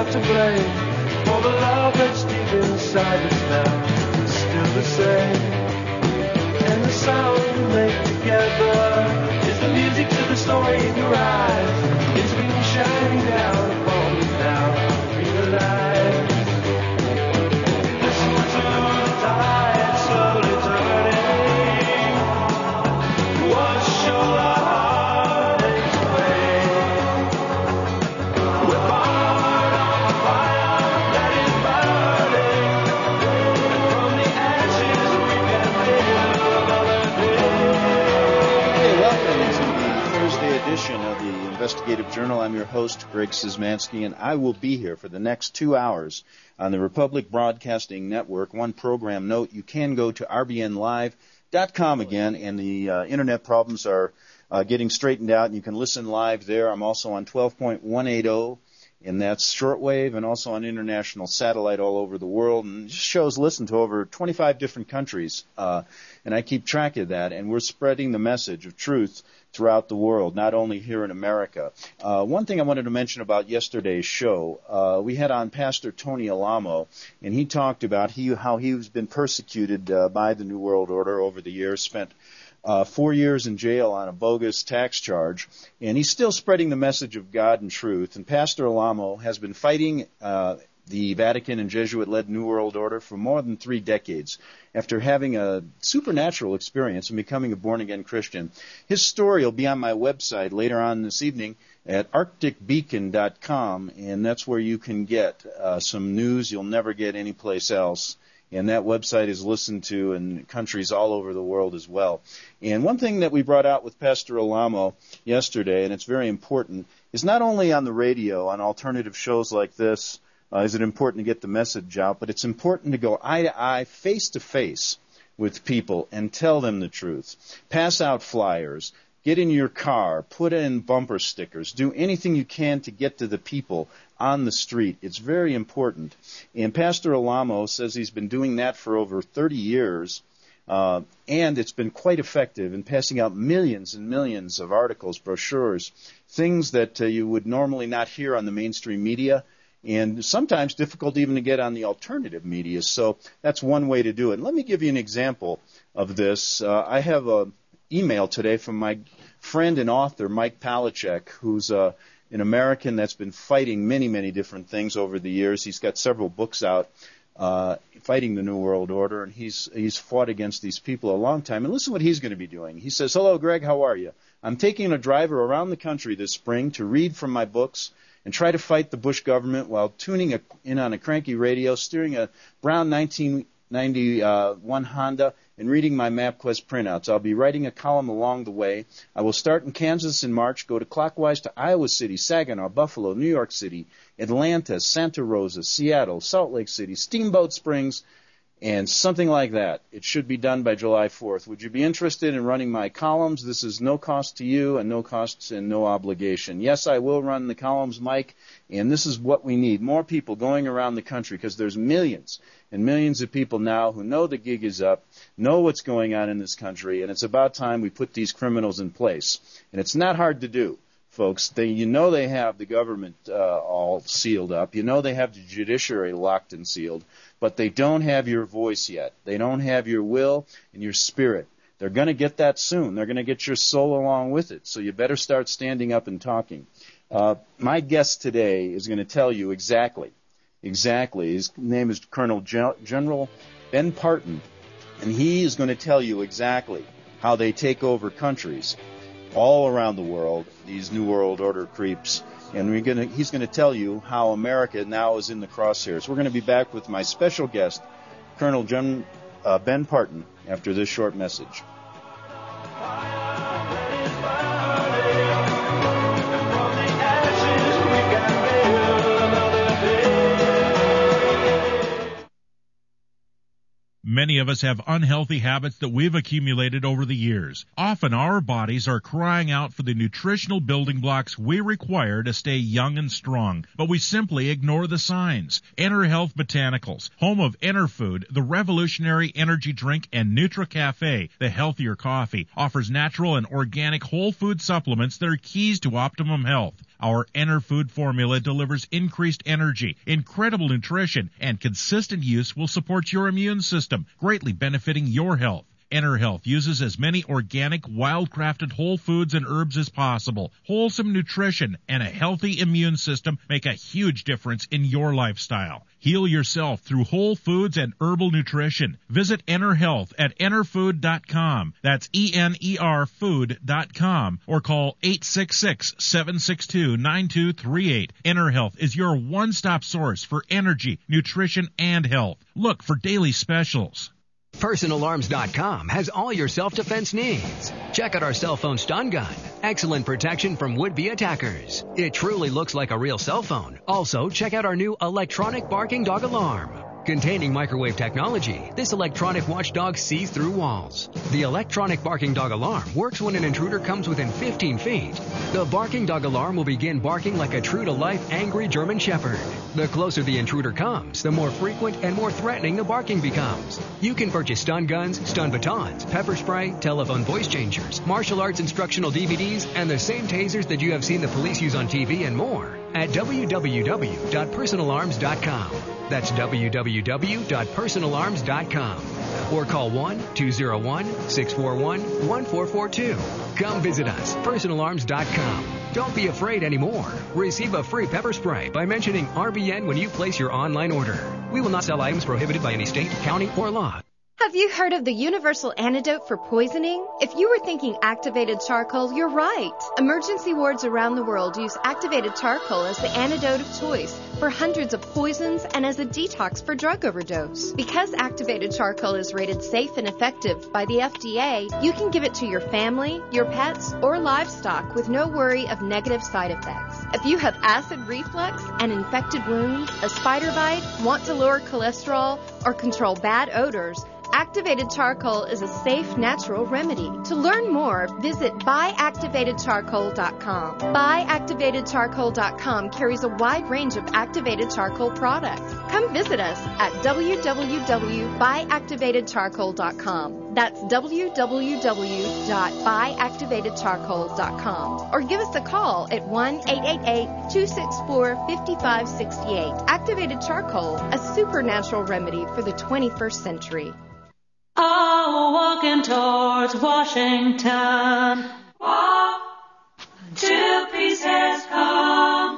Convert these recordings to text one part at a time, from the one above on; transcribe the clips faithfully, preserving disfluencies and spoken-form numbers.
not to blame. For the love that's deep inside us now is still the same. And the sound we make together is the music to the story in your eyes. It's been shining down upon us now. Realize. Listen to the tide slowly turning. Wash your heartaches away. We're born on a fire that is burning. And from the ashes we can build another day. Hey, welcome to the Thursday edition of the Investigative Journal. I'm your host, Greg Szymanski, and I will be here for the next two hours on the Republic Broadcasting Network. One program note, you can go to r b n live dot com again, and the uh, internet problems are uh, getting straightened out, and you can listen live there. I'm also on twelve point one eighty, and that's shortwave, and also on international satellite all over the world, and shows listen to over twenty-five different countries, uh, and I keep track of that, and we're spreading the message of truth throughout the world, not only here in America. Uh, one thing I wanted to mention about yesterday's show, uh, we had on Pastor Tony Alamo, and he talked about he, how he's been persecuted uh, by the New World Order over the years, spent uh, four years in jail on a bogus tax charge, and he's still spreading the message of God and truth. And Pastor Alamo has been fighting uh, the Vatican and Jesuit-led New World Order for more than three decades after having a supernatural experience and becoming a born-again Christian. His story will be on my website later on this evening at arctic beacon dot com, and that's where you can get uh, some news you'll never get anyplace else. And that website is listened to in countries all over the world as well. And one thing that we brought out with Pastor Alamo yesterday, and it's very important, is not only on the radio, on alternative shows like this, Uh, is it important to get the message out, but it's important to go eye to eye, face to face with people and tell them the truth. Pass out flyers, get in your car, put in bumper stickers, do anything you can to get to the people on the street. It's very important. And Pastor Alamo says he's been doing that for over thirty years, uh, and it's been quite effective in passing out millions and millions of articles, brochures, things that uh, you would normally not hear on the mainstream media, and sometimes difficult even to get on the alternative media. So that's one way to do it. And let me give you an example of this. Uh, I have an email today from my friend and author, Mike Palachek, who's uh, an American that's been fighting many, many different things over the years. He's got several books out uh, fighting the New World Order, and he's he's fought against these people a long time. And listen what he's going to be doing. He says, "Hello, Greg, how are you? I'm taking a driver around the country this spring to read from my books and try to fight the Bush government while tuning a, in on a cranky radio, steering a brown nineteen ninety-one Honda, and reading my MapQuest printouts. I'll be writing a column along the way. I will start in Kansas in March, go to clockwise to Iowa City, Saginaw, Buffalo, New York City, Atlanta, Santa Rosa, Seattle, Salt Lake City, Steamboat Springs, and something like that. It should be done by July fourth. Would you be interested in running my columns? This is no cost to you and no costs and no obligation." Yes, I will run the columns, Mike, and this is what we need. More people going around the country, because there's millions and millions of people now who know the gig is up, know what's going on in this country, and it's about time we put these criminals in place. And it's not hard to do, folks. They, you know they have the government uh, all sealed up. You know they have the judiciary locked and sealed. But they don't have your voice yet. They don't have your will and your spirit. They're going to get that soon. They're going to get your soul along with it. So you better start standing up and talking. Uh, my guest today is going to tell you exactly, exactly. His name is Colonel Gen- General Ben Parton, and he is going to tell you exactly how they take over countries all around the world, these New World Order creeps. And we're gonna, he's going to tell you how America now is in the crosshairs. We're going to be back with my special guest, Colonel Gen, uh, Ben Parton, after this short message. Many of us have unhealthy habits that we've accumulated over the years. Often our bodies are crying out for the nutritional building blocks we require to stay young and strong, but we simply ignore the signs. Enter Health Botanicals, home of Enerfood, the revolutionary energy drink, and NutriCafe, the healthier coffee, offers natural and organic whole food supplements that are keys to optimum health. Our EnerFood formula delivers increased energy, incredible nutrition, and consistent use will support your immune system, greatly benefiting your health. EnerHealth uses as many organic, wild-crafted whole foods and herbs as possible. Wholesome nutrition and a healthy immune system make a huge difference in your lifestyle. Heal yourself through whole foods and herbal nutrition. Visit EnerHealth at enerfood dot com. That's E N E R food dot com. Or call eight six six, seven six two, nine two three eight. EnerHealth is your one-stop source for energy, nutrition, and health. Look for daily specials. Personal Arms dot com has all your self-defense needs. Check out our cell phone stun gun. Excellent protection from would-be attackers. It truly looks like a real cell phone. Also, check out our new electronic barking dog alarm. Containing microwave technology, this electronic watchdog sees through walls. The electronic barking dog alarm works when an intruder comes within fifteen feet. The barking dog alarm will begin barking like a true-to-life angry German shepherd. The closer the intruder comes, the more frequent and more threatening the barking becomes. You can purchase stun guns, stun batons, pepper spray, telephone voice changers, martial arts instructional D V Ds, and the same tasers that you have seen the police use on T V and more at w w w dot personal arms dot com. That's w w w dot personal arms dot com. Or call one two zero one, six four one, one four four two. Come visit us, personal arms dot com. Don't be afraid anymore. Receive a free pepper spray by mentioning R B N when you place your online order. We will not sell items prohibited by any state, county, or law. Have you heard of the universal antidote for poisoning? If you were thinking activated charcoal, you're right. Emergency wards around the world use activated charcoal as the antidote of choice for hundreds of poisons and as a detox for drug overdose. Because activated charcoal is rated safe and effective by the F D A, you can give it to your family, your pets, or livestock with no worry of negative side effects. If you have acid reflux, an infected wound, a spider bite, want to lower cholesterol, or control bad odors, activated charcoal is a safe, natural remedy. To learn more, visit buy activated charcoal dot com. buy activated charcoal dot com carries a wide range of activated charcoal products. Come visit us at w w w dot buy activated charcoal dot com. That's w w w dot buy activated charcoal dot com. Or give us a call at one eight eight eight, two six four, five five six eight. Activated charcoal, a supernatural remedy for the twenty-first century. Oh, walking towards Washington. Walk till peace has come.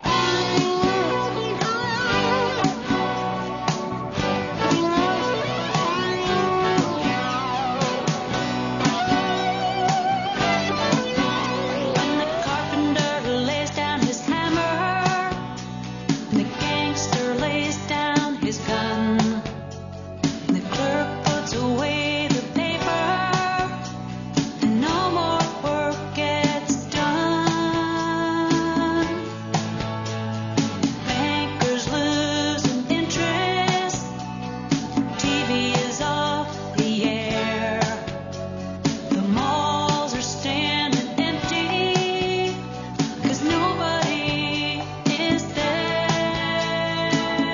When the carpenter lays down his hammer, and the gangster lays down his gun, and the clerk away the paper, and no more work gets done. Bankers losing interest, T V is off the air, the malls are standing empty, 'cause nobody is there,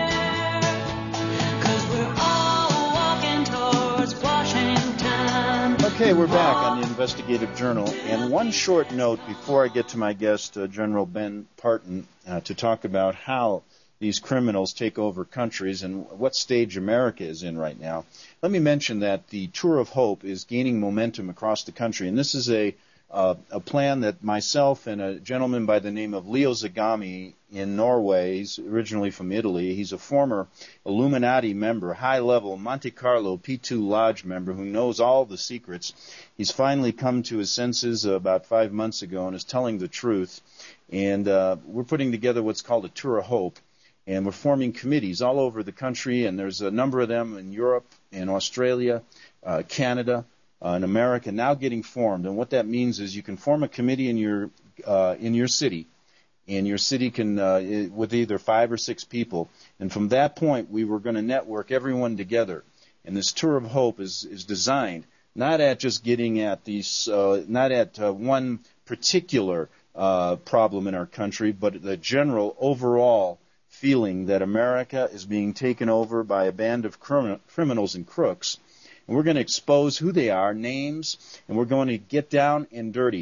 'cause we're all walking towards Washington. Okay, we're back on the Investigative Journal. And one short note before I get to my guest, uh, General Ben Partin, uh, to talk about how these criminals take over countries and what stage America is in right now. Let me mention that the Tour of Hope is gaining momentum across the country. And this is a uh, a plan that myself and a gentleman by the name of Leo Zagami in Norway, he's originally from Italy, he's a former Illuminati member, high-level Monte Carlo P two Lodge member who knows all the secrets. He's finally come to his senses uh, about five months ago and is telling the truth. And uh, we're putting together what's called a Tour of Hope. And we're forming committees all over the country, and there's a number of them in Europe, in Australia, uh, Canada, uh, in America, now getting formed. And what that means is you can form a committee in your uh, in your city, and your city can, uh, with either five or six people. And from that point, we were going to network everyone together. And this Tour of Hope is, is designed not at just getting at these, uh, not at uh, one particular uh, problem in our country, but the general overall feeling that America is being taken over by a band of crim- criminals and crooks. And we're going to expose who they are, names, and we're going to get down and dirty.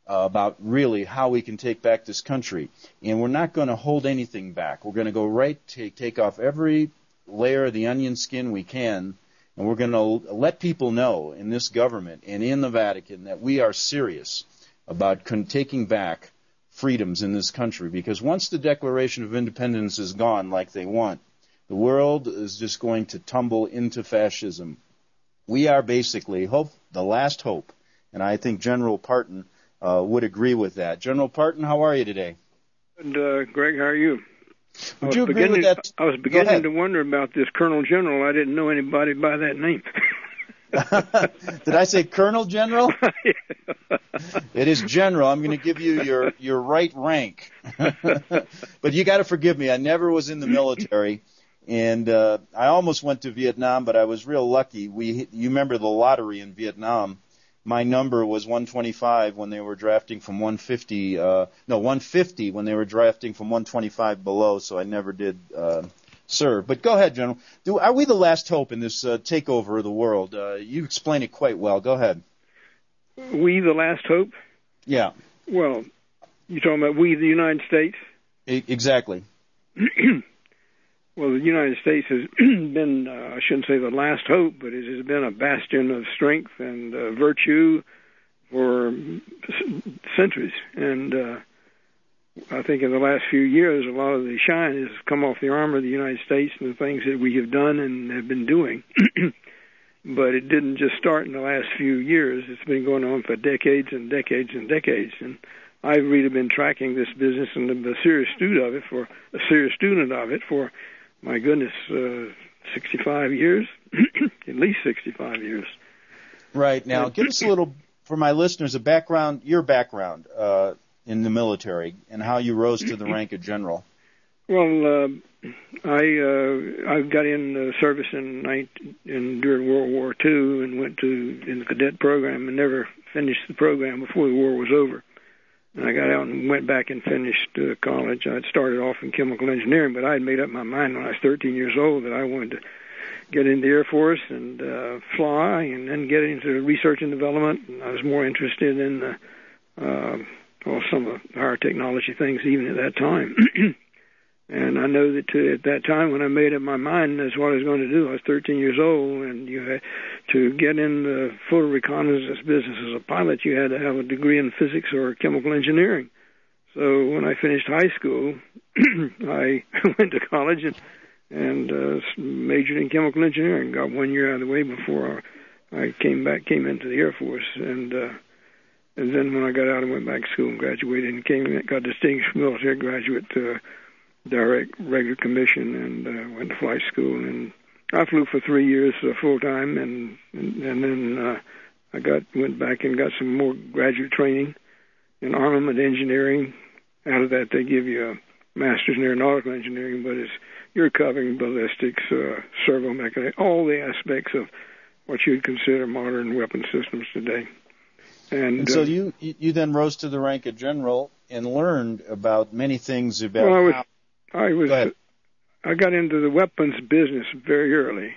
uh, about really how we can take back this country. And we're not going to hold anything back. We're going to go right, take, take off every layer of the onion skin we can, and we're going to let people know in this government and in the Vatican that we are serious about con- taking back freedoms in this country. Because once the Declaration of Independence is gone like they want, the world is just going to tumble into fascism. We are basically hope, the last hope, and I think General Parton uh, would agree with that. General Parton, how are you today? And, uh, Greg, how are you? I Would was you agree beginning, with that? I was beginning to wonder about this Colonel General. I didn't know anybody by that name. Did I say Colonel General? It is General. I'm going to give you your, your right rank. But you got to forgive me. I never was in the military. And uh, I almost went to Vietnam, but I was real lucky. We, you remember the lottery in Vietnam? My number was one twenty-five when they were drafting from one fifty. Uh, no, one fifty when they were drafting from one twenty-five below. So I never did uh, serve. But go ahead, General. Do, are we the last hope in this uh, takeover of the world? Uh, you explain it quite well. Go ahead. We the last hope? Yeah. Well, you're talking about we the United States? E- exactly. Well, the United States has been, uh, I shouldn't say the last hope, but it has been a bastion of strength and uh, virtue for centuries. And uh, I think in the last few years, a lot of the shine has come off the armor of the United States and the things that we have done and have been doing. But it didn't just start in the last few years. It's been going on for decades and decades and decades. And I've really been tracking this business and been a serious student of it for a serious student of it for my goodness, uh, sixty-five years, at least sixty-five years. Right. Now, give us a little, for my listeners, a background, your background uh, in the military and how you rose to the rank of general. Well, uh, I uh, I got in uh, service in, nineteen, in during World War Two and went to in the cadet program and never finished the program before the war was over. And I got out and went back and finished uh, college. I'd started off in chemical engineering, but I had made up my mind when I was thirteen years old that I wanted to get in the Air Force and uh, fly and then get into research and development. And I was more interested in uh, uh, well, some of the higher technology things even at that time. And I know that to, at that time when I made up my mind that's what I was going to do, I was thirteen years old, and you had to get in the full reconnaissance business as a pilot, you had to have a degree in physics or chemical engineering. So when I finished high school, I went to college and, and uh, majored in chemical engineering, got one year out of the way before I came back, came into the Air Force, and uh, and then when I got out, I went back to school and graduated and came got distinguished military graduate. Uh, direct regular commission and uh, went to flight school, and I flew for three years uh, full time, and, and and then uh, I got went back and got some more graduate training in armament engineering. Out of that, they give you a master's in aeronautical engineering, but it's you're covering ballistics, uh, servo mechanics, all the aspects of what you'd consider modern weapon systems today. And, and so uh, you you then rose to the rank of general and learned about many things about. Well, I was, how I was, I got into the weapons business very early,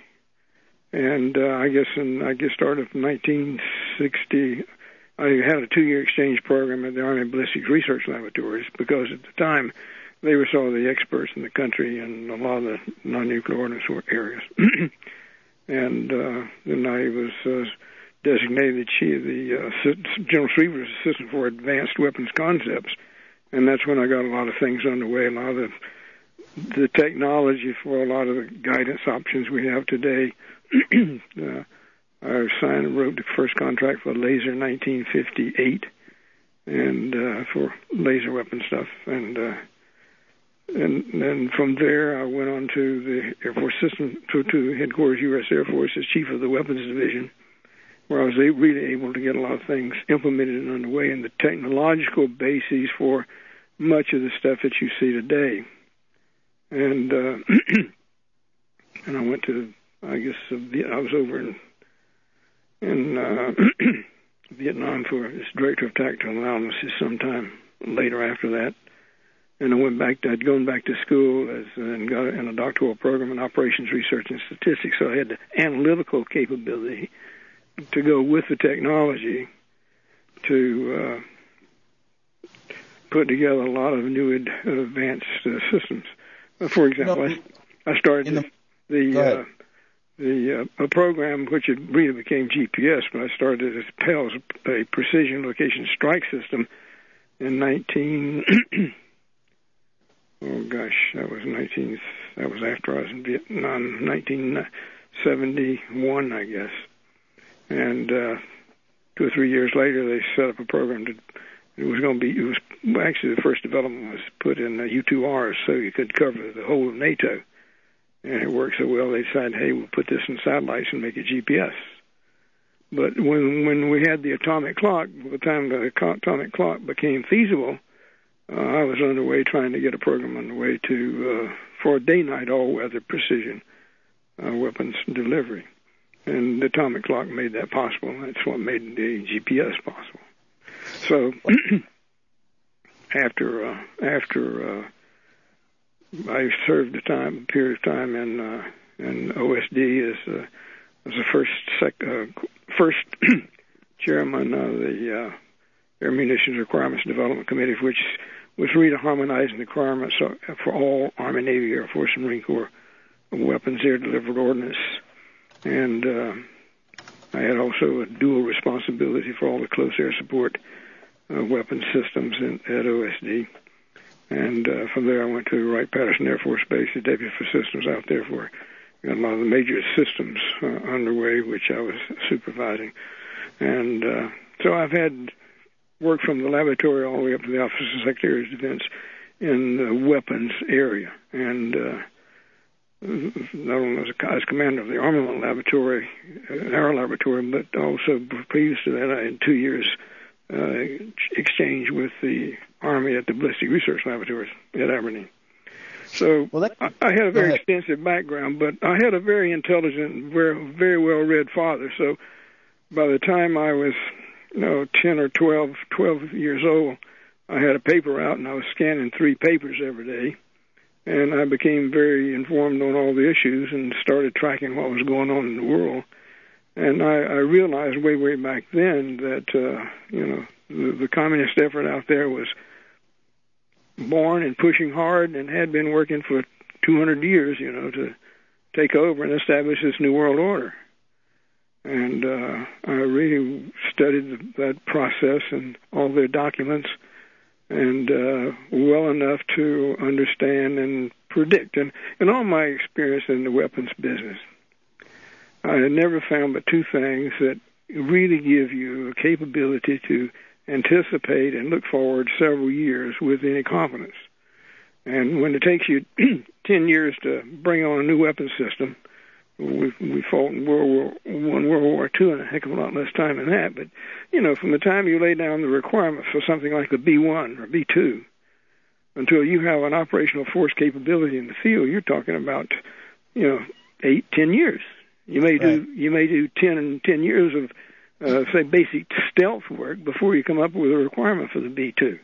and uh, I guess in I guess started in nineteen sixty. I had a two-year exchange program at the Army Ballistics Research Laboratories because at the time they were some of the experts in the country in a lot of the non-nuclear ordnance areas. And uh, then I was uh, designated chief, the uh, General Shriver's assistant for advanced weapons concepts, and that's when I got a lot of things underway, a lot of the the technology for a lot of the guidance options we have today. uh, I signed and wrote the first contract for laser in nineteen fifty-eight, and uh, for laser weapon stuff. And uh, and then from there, I went on to the Air Force System, to, to headquarters U S Air Force as chief of the weapons division, where I was really able to get a lot of things implemented and underway, and the technological bases for much of the stuff that you see today. And uh, and I went to, I guess, uh, I was over in, in uh, Vietnam for as director of tactical analysis sometime later after that. And I went back to, I'd gone back to school as, uh, and got in a doctoral program in operations research and statistics, so I had the analytical capability to go with the technology to uh, put together a lot of new ad, advanced uh, systems. Uh, for example, no, I, I started the, the uh, the uh, a program which it really became G P S, but I started as P E L S, a precision location strike system, in nineteen. oh gosh, that was nineteen. That was after I was in Vietnam, nineteen seventy-one, I guess. And uh, two or three years later, they set up a program to. It was going to be. It was well, actually the first development was put in uh, U two Rs, so you could cover the whole of NATO. And it worked so well, they decided, hey, we'll put this in satellites and make it G P S. But when when we had the atomic clock, by the time the atomic clock became feasible, uh, I was underway trying to get a program underway to uh, for day-night all-weather precision uh, weapons delivery. And the atomic clock made that possible. That's what made the G P S possible. So after uh, after uh, I served a time a period of time in uh, in O S D as uh, as the first sec, uh, first chairman of the uh, Air Munitions Requirements Development Committee, which was really harmonizing the requirements for all Army, Navy, Air Force, and Marine Corps weapons, air-delivered ordnance. And uh, I had also a dual responsibility for all the close air support uh, weapons systems in, at O S D. And uh, from there I went to Wright-Patterson Air Force Base, the Deputy for Systems out there for got a lot of the major systems uh, underway, which I was supervising. And uh, so I've had work from the laboratory all the way up to the Office of Secretary of Defense in the weapons area. And uh, not only as, a, as commander of the armament laboratory, uh, our laboratory, but also previous to that, I had two years uh, exchange with the Army at the Ballistic Research Laboratories at Aberdeen. So well, that, I, I had a very extensive background, but I had a very intelligent, very very well-read father. So by the time I was, you know, ten or twelve, twelve years old, I had a paper out, and I was scanning three papers every day. And I became very informed on all the issues and started tracking what was going on in the world. And I, I realized way, way back then that, uh, you know, the, the communist effort out there was born and pushing hard and had been working for two hundred years, you know, to take over and establish this new world order. And uh, I really studied that process and all their documents, and uh, well enough to understand and predict. And in all my experience in the weapons business, I had never found but two things that really give you a capability to anticipate and look forward several years with any confidence. And when it takes you ten years to bring on a new weapons system, we, we fought in World War One, World War Two, and a heck of a lot less time than that. But, you know, from the time you lay down the requirements for something like a B one or B two until you have an operational force capability in the field, you're talking about, you know, eight, ten years. You may do right. you may do ten and ten years of Uh, say basic stealth work before you come up with a requirement for the B two.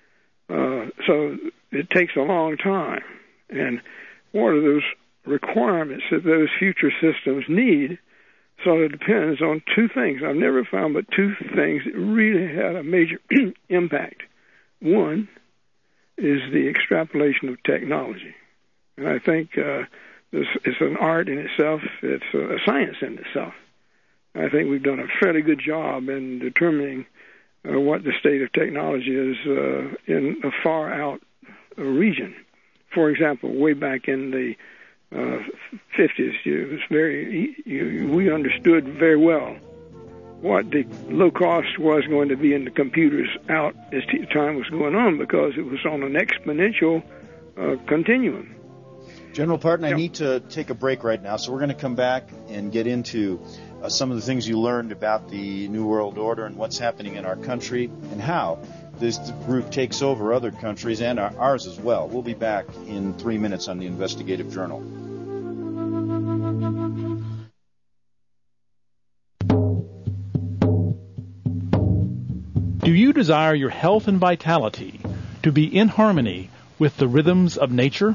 Uh, so it takes a long time. And what are those requirements that those future systems need sort of depends on two things. I've never found but two things that really had a major impact. One is the extrapolation of technology. And I think uh, this, it's an art in itself. It's a, a science in itself. I think we've done a fairly good job in determining uh, what the state of technology is uh, in a far-out uh, region. For example, way back in the uh, fifties, it was very you, we understood very well what the low cost was going to be in the computers out as t- time was going on, because it was on an exponential uh, continuum. General Partin, yeah. I need to take a break right now, so we're going to come back and get into Uh, some of the things you learned about the New World Order and what's happening in our country and how this group takes over other countries and our, ours as well. We'll be back in three minutes on the Investigative Journal. Do you desire your health and vitality to be in harmony with the rhythms of nature?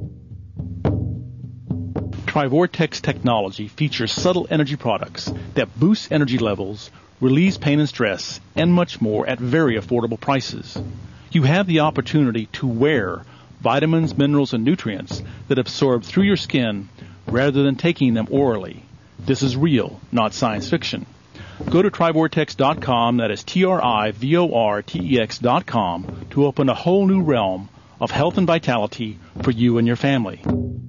Trivortex technology features subtle energy products that boost energy levels, relieves pain and stress, and much more at very affordable prices. You have the opportunity to wear vitamins, minerals, and nutrients that absorb through your skin rather than taking them orally. This is real, not science fiction. Go to Trivortex dot com, that is T R I V O R T E X dot com, to open a whole new realm of health and vitality for you and your family.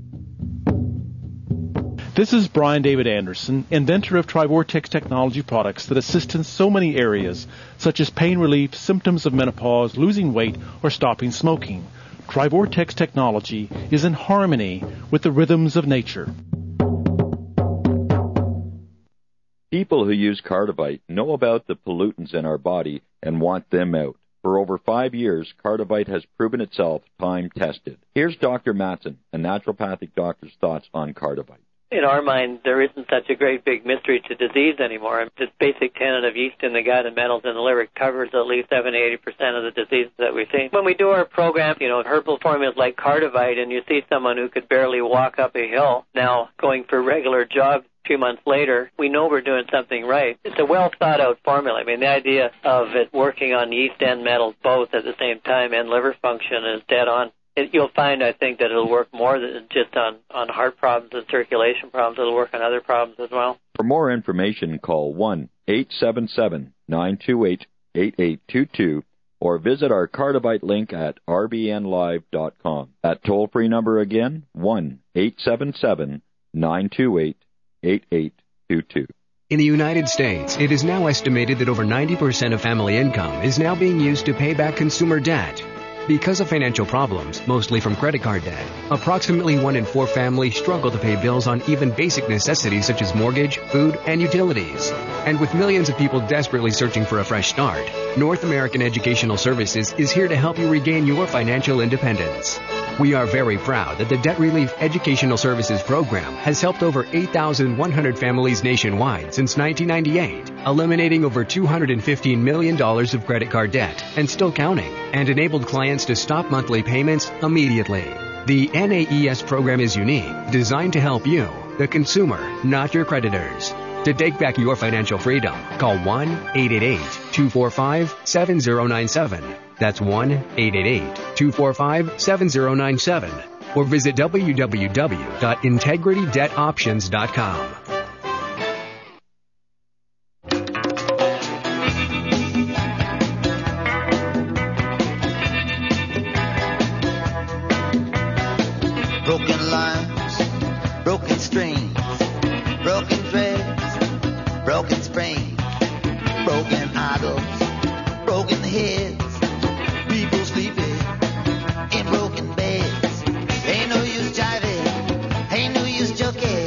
This is Brian David Anderson, inventor of Trivortex technology products that assist in so many areas, such as pain relief, symptoms of menopause, losing weight, or stopping smoking. Trivortex technology is in harmony with the rhythms of nature. People who use Cardivite know about the pollutants in our body and want them out. For over five years, Cardivite has proven itself time-tested. Here's Doctor Matson, a naturopathic doctor's thoughts on Cardivite. In our mind, there isn't such a great big mystery to disease anymore. This basic tenet of yeast in the gut and metals in the liver covers at least seventy to eighty percent of the diseases that we see. When we do our program, you know, herbal formulas like Cardivite, and you see someone who could barely walk up a hill now going for regular jogs a few months later, we know we're doing something right. It's a well-thought-out formula. I mean, the idea of it working on yeast and metals both at the same time and liver function is dead on. It, you'll find, I think, that it'll work more than just on, on heart problems and circulation problems. It'll work on other problems as well. For more information, call one eight seven seven, nine two eight, eight eight two two or visit our Cardivite link at r b n live dot com. That toll-free number again, one eight seven seven, nine two eight, eight eight two two. In the United States, it is now estimated that over ninety percent of family income is now being used to pay back consumer debt. Because of financial problems, mostly from credit card debt, approximately one in four families struggle to pay bills on even basic necessities such as mortgage, food, and utilities. And with millions of people desperately searching for a fresh start, North American Educational Services is here to help you regain your financial independence. We are very proud that the Debt Relief Educational Services Program has helped over eight thousand one hundred families nationwide since nineteen ninety-eight, eliminating over two hundred fifteen million dollars of credit card debt and still counting, and enabled clients to stop monthly payments immediately. The N A E S program is unique, designed to help you, the consumer, not your creditors. To take back your financial freedom, call one eight eight eight, two four five, seven zero nine seven. That's one eight eight eight, two four five, seven zero nine seven. Or visit w w w dot integrity debt options dot com. Broken lines, broken strings, broken threads, broken springs, broken idols, broken heads, people sleeping in broken beds. Ain't no use jiving, ain't no use joking.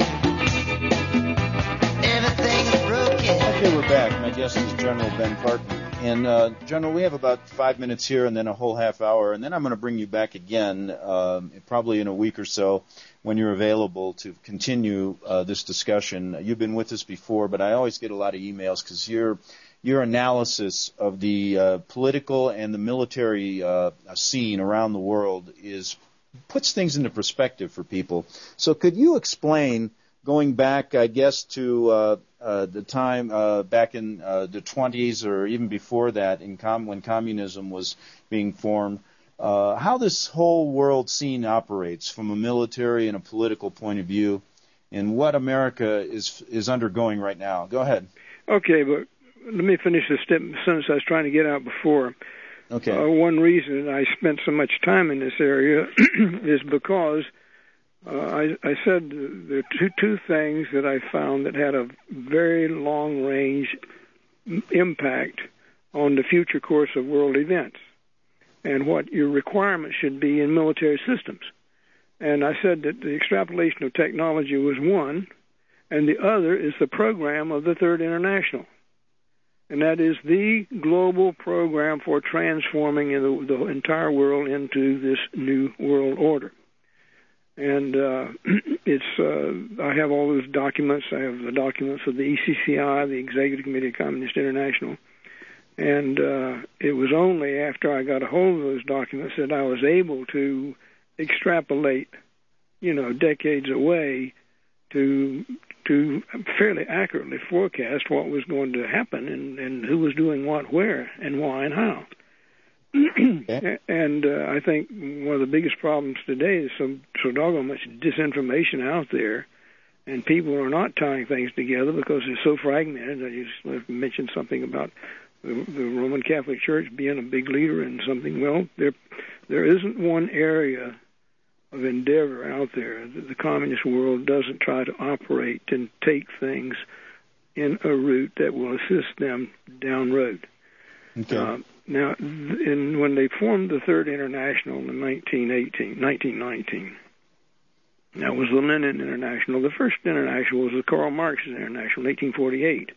Everything's broken. Okay, we're back. My guest is General Ben Parton. And, uh, General, we have about five minutes here and then a whole half hour, and then I'm going to bring you back again, um, probably in a week or so, when you're available to continue uh, this discussion. You've been with us before, but I always get a lot of emails because your your analysis of the uh, political and the military uh, scene around the world is puts things into perspective for people. So could you explain, going back, I guess, to uh, uh, the time uh, back in uh, the twenties or even before that, in com- when communism was being formed, uh, how this whole world scene operates from a military and a political point of view, and what America is is undergoing right now? Go ahead. Okay, but let me finish the sentence I was trying to get out before. Okay. Uh, one reason I spent so much time in this area is because uh, I, I said there are two, two things that I found that had a very long-range impact on the future course of world events and what your requirements should be in military systems. And I said that the extrapolation of technology was one, and the other is the program of the Third International. And that is the global program for transforming the, the entire world into this new world order. And uh, it's uh, I have all those documents. I have the documents of the E C C I, the Executive Committee of Communist International. And uh, it was only after I got a hold of those documents that I was able to extrapolate, you know, decades away to to fairly accurately forecast what was going to happen and, and who was doing what where and why and how. okay. And uh, I think one of the biggest problems today is so, so doggone much disinformation out there, and people are not tying things together because they're so fragmented. I just mentioned something about the, the Roman Catholic Church being a big leader in something. Well, there there isn't one area of endeavor out there that the communist world doesn't try to operate and take things in a route that will assist them down road. Okay. Uh, now, in, when they formed the Third International in nineteen eighteen, nineteen nineteen, that was the Lenin International. The first international was the Karl Marx International in eighteen forty-eight.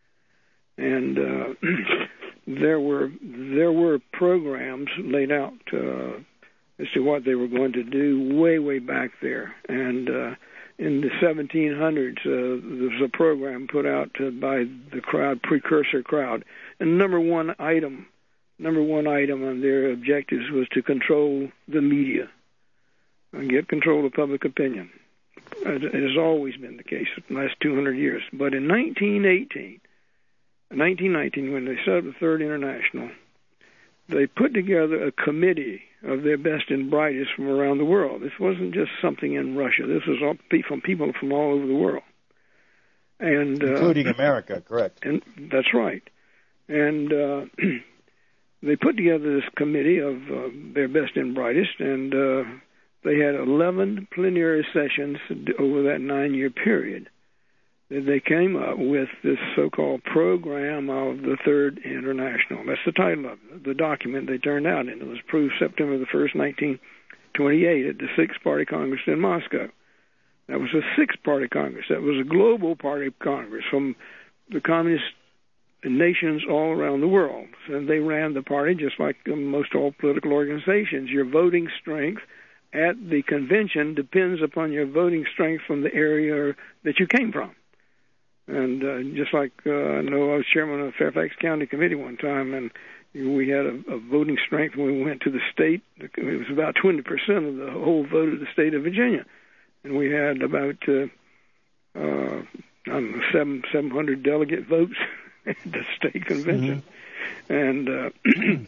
And uh, there were there were programs laid out uh, as to what they were going to do way, way back there. And uh, in the seventeen hundreds, uh, there was a program put out uh, by the crowd, precursor crowd. And number one item, number one item on their objectives was to control the media and get control of public opinion. It has always been the case for the last two hundred years. But in nineteen eighteen, nineteen nineteen, when they set up the Third International, they put together a committee of their best and brightest from around the world. This wasn't just something in Russia. This was all from people from all over the world. And uh, including America, correct. And that's right. And uh, they put together this committee of uh, their best and brightest, and uh, they had eleven plenary sessions over that nine-year period. They came up with this so-called program of the Third International. That's the title of it, the document they turned out, and it was approved September the first, nineteen twenty-eight, at the Sixth Party Congress in Moscow. That was a six-party Congress. That was a global party Congress from the communist nations all around the world. And they ran the party just like most all political organizations. Your voting strength at the convention depends upon your voting strength from the area that you came from. And uh, just like uh, I know I was chairman of the Fairfax County Committee one time, and we had a, a voting strength when we went to the state. It was about twenty percent of the whole vote of the state of Virginia. And we had about uh, uh, I don't know, seven, seven hundred delegate votes at the state convention. Mm-hmm. And uh,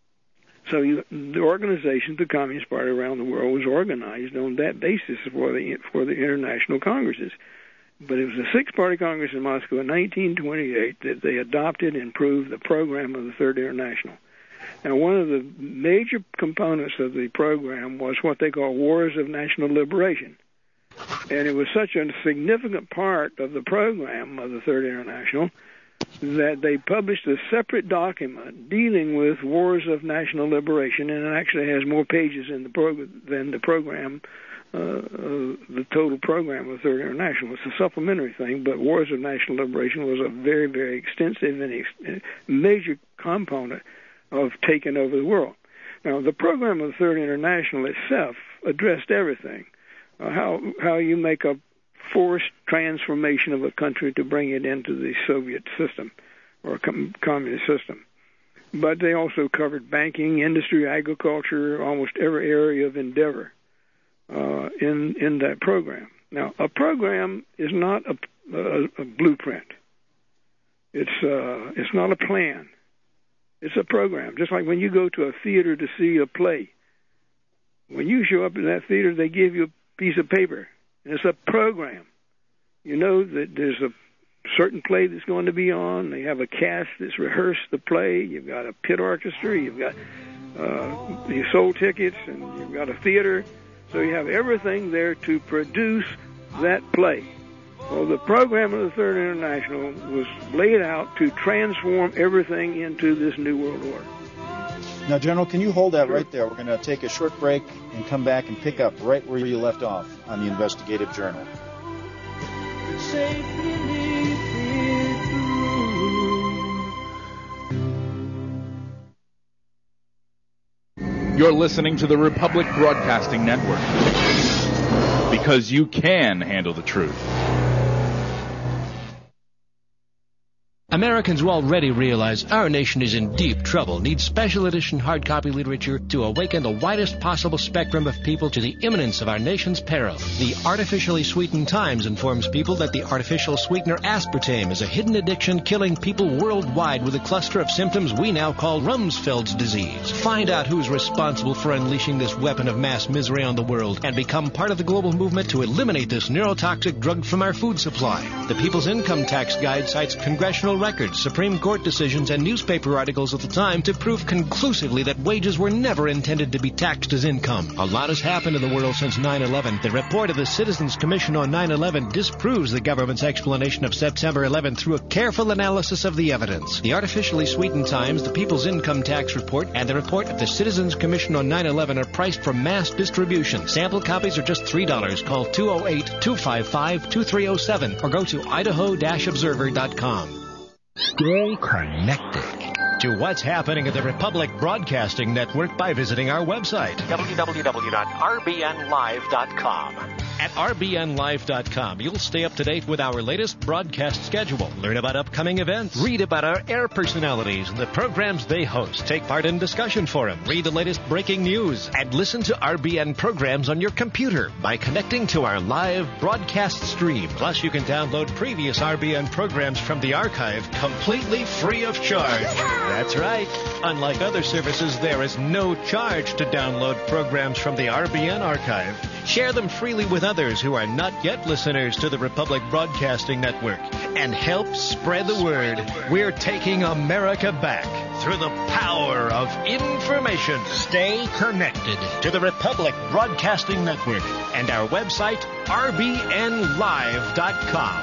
so you, the organization, the Communist Party around the world, was organized on that basis for the, for the international congresses. But it was a six-party Congress in Moscow in nineteen twenty-eight that they adopted and approved the program of the Third International. Now, one of the major components of the program was what they call Wars of National Liberation. And it was such a significant part of the program of the Third International that they published a separate document dealing with Wars of National Liberation, and it actually has more pages in the prog- than the program Uh, uh, the total program of the Third International. It's a supplementary thing, but Wars of National Liberation was a very, very extensive and ex- major component of taking over the world. Now, the program of the Third International itself addressed everything, uh, how how you make a forced transformation of a country to bring it into the Soviet system or com- communist system. But they also covered banking, industry, agriculture, almost every area of endeavor Uh, in in that program. Now, a program is not a, a, a blueprint. It's uh, it's not a plan. It's a program. Just like when you go to a theater to see a play, when you show up in that theater, they give you a piece of paper, and it's a program. You know that there's a certain play that's going to be on. They have a cast that's rehearsed the play. You've got a pit orchestra. You've got uh, you sold tickets, and you've got a theater. So you have everything there to produce that play. Well, the program of the Third International was laid out to transform everything into this New World Order. Now, General, can you hold that sure. right there? We're going to take a short break and come back and pick up right where you left off on the Investigative Journal. You're listening to the Republic Broadcasting Network, because you can handle the truth. Americans will already realize our nation is in deep trouble, needs special edition hard copy literature to awaken the widest possible spectrum of people to the imminence of our nation's peril. The Artificially Sweetened Times informs people that the artificial sweetener aspartame is a hidden addiction killing people worldwide with a cluster of symptoms we now call Rumsfeld's disease. Find out who's responsible for unleashing this weapon of mass misery on the world and become part of the global movement to eliminate this neurotoxic drug from our food supply. The People's Income Tax Guide cites congressional records, Supreme Court decisions, and newspaper articles of the time to prove conclusively that wages were never intended to be taxed as income. A lot has happened in the world since nine eleven. The report of the Citizens Commission on nine eleven disproves the government's explanation of September eleventh through a careful analysis of the evidence. The Artificially Sweetened Times, the People's Income Tax Report, and the report of the Citizens Commission on nine eleven are priced for mass distribution. Sample copies are just three dollars. Call two oh eight, two five five, two three oh seven or go to idaho dash observer dot com. Stay connected To what's happening at the Republic Broadcasting Network by visiting our website, w w w dot r b n live dot com. At r b n live dot com, you'll stay up to date with our latest broadcast schedule, learn about upcoming events, read about our air personalities and the programs they host, take part in discussion forum, read the latest breaking news, and listen to R B N programs on your computer by connecting to our live broadcast stream. Plus, you can download previous R B N programs from the archive completely free of charge. That's right. Unlike other services, there is no charge to download programs from the R B N archive. Share them freely with others who are not yet listeners to the Republic Broadcasting Network and help spread the word. We're taking America back through the power of information. Stay connected to the Republic Broadcasting Network and our website, r b n live dot com.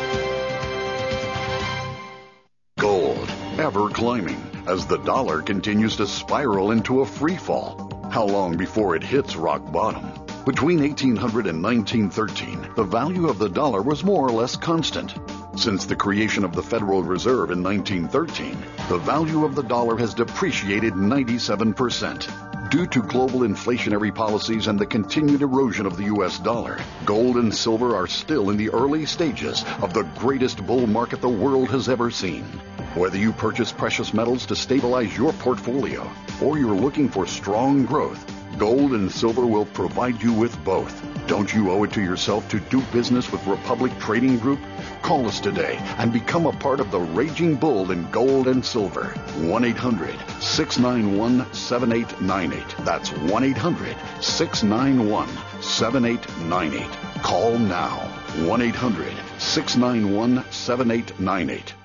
Gold, ever climbing as the dollar continues to spiral into a free fall. How long before it hits rock bottom? Between eighteen hundred and nineteen thirteen, the value of the dollar was more or less constant. Since the creation of the Federal Reserve in nineteen thirteen, the value of the dollar has depreciated ninety-seven percent. Due to global inflationary policies and the continued erosion of the U S dollar, gold and silver are still in the early stages of the greatest bull market the world has ever seen. Whether you purchase precious metals to stabilize your portfolio or you're looking for strong growth, gold and silver will provide you with both. Don't you owe it to yourself to do business with Republic Trading Group? Call us today and become a part of the raging bull in gold and silver. one eight hundred, six nine one, seven eight nine eight. That's one eight hundred, six nine one, seven eight nine eight. Call now. one eight hundred, six nine one, seven eight nine eight.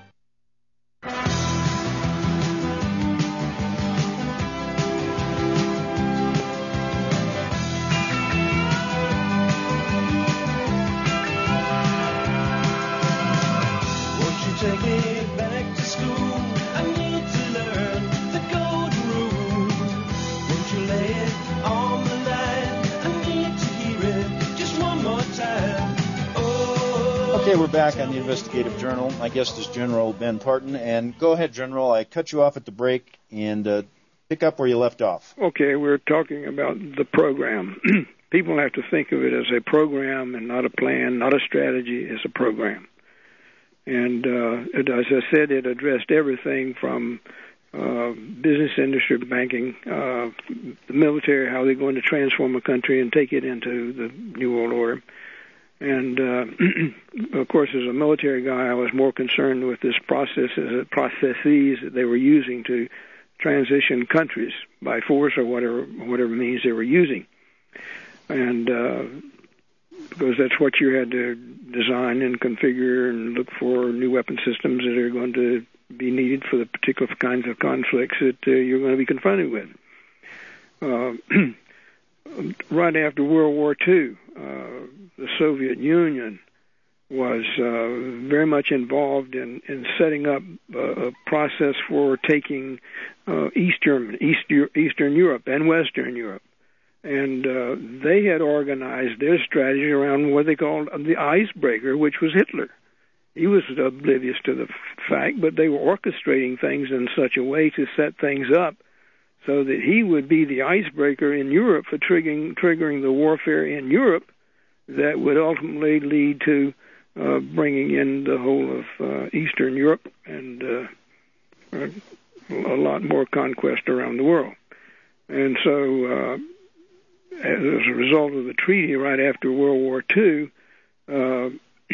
Take me back to school. I need to learn the golden rule. Won't you lay it on the line? I need to hear it just one more time. Oh. Okay, we're back on the Investigative Journal. My guest is General Ben Partin. And go ahead, General. I cut you off at the break and uh, pick up where you left off. Okay, we're talking about the program. People have to think of it as a program and not a plan, not a strategy. It's a program. And uh, it, as I said, it addressed everything from uh, business, industry, banking, uh, the military, how they're going to transform a country and take it into the New World Order. And, uh, of course, as a military guy, I was more concerned with this process, uh, processes that they were using to transition countries by force or whatever, whatever means they were using. And uh, because that's what you had to design and configure and look for new weapon systems that are going to be needed for the particular kinds of conflicts that uh, you're going to be confronted with. Uh, right after World War Two, uh, the Soviet Union was uh, very much involved in, in setting up uh, a process for taking uh, Eastern, East, Eastern Europe and Western Europe. And uh, they had organized their strategy around what they called the icebreaker, which was Hitler. He was oblivious to the fact, but they were orchestrating things in such a way to set things up so that he would be the icebreaker in Europe for triggering, triggering the warfare in Europe that would ultimately lead to uh, bringing in the whole of uh, Eastern Europe and and uh, a lot more conquest around the world. And so, uh, as a result of the treaty right after World War Two, uh,